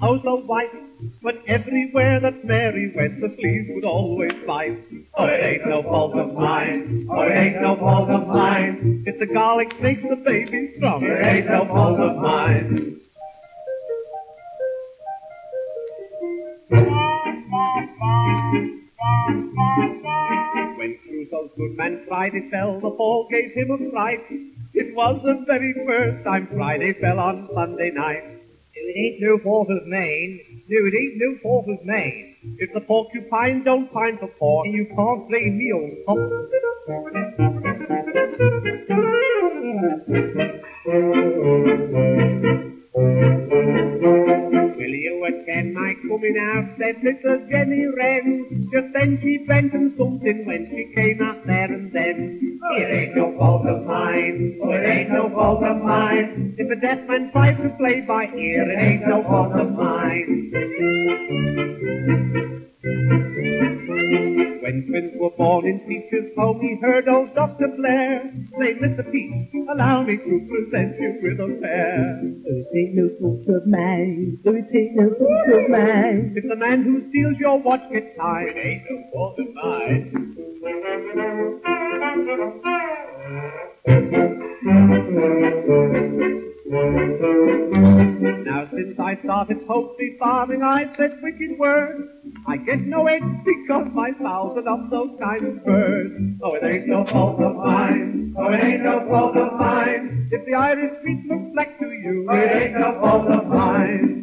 oh so white. But everywhere that Mary went, the fleas would always bite. Oh, it ain't no fault of mine. Oh, it ain't no fault of mine. If the garlic makes the baby strong, it ain't no fault of mine. When Crusoe's good man Friday fell, the fall gave him a fright. It was the very first time Friday fell on Sunday night. It ain't no fault of mine. No, it ain't no fault of mine. If the porcupine don't pine for pork, You can't blame me on top. will you attend my coming out, said little Jenny Wren. Just then she bent and something when she came out there and then. It ain't no fault of mine, oh it ain't no fault of mine. If a deaf man tries to play by ear, it ain't no fault of mine. When twins were born in Peach's home, he heard old Dr. Blair say, Mr. Peach, allow me to present you with a pair. It ain't no fault of mine. It ain't no fault of mine. If the man who steals your watch gets tied, It ain't no fault of mine. Now since I started poultry farming, I've said wicked words. I get no eggs because my fowls are not those kind of birds. Oh, it ain't no fault of mine. Oh, it ain't no fault of mine. If the Irish street looks black to you, it ain't no fault of mine.